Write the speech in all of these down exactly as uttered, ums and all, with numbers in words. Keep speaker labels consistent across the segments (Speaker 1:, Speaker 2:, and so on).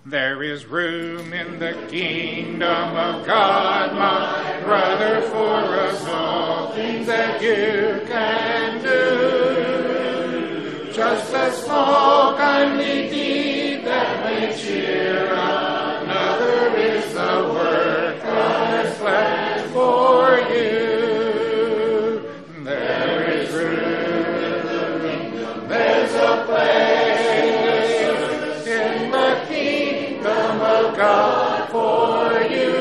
Speaker 1: There is room in the kingdom of God, my brother, for us all things that you can do. Just a small kindly deed that may cheer another is the work God has planned for you. There is room in the kingdom, there's a place in the kingdom of God for you.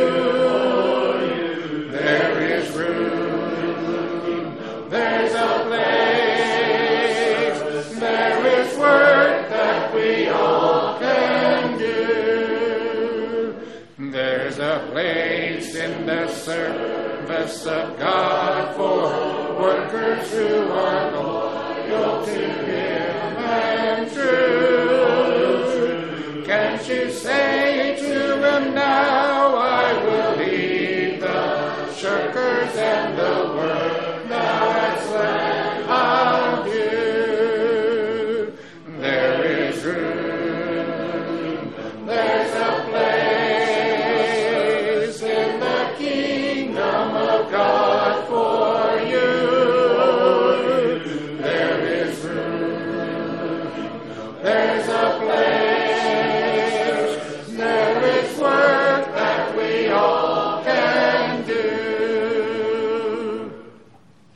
Speaker 1: There is room, there's a place, there is work that we all can do. There's a place in the service of God for workers who are loyal to Him and true. Can't you say to them now, I will leave the shirkers and the work thou hast left I'll do. There is room, there's a place in the kingdom of God for you. There is room, there's a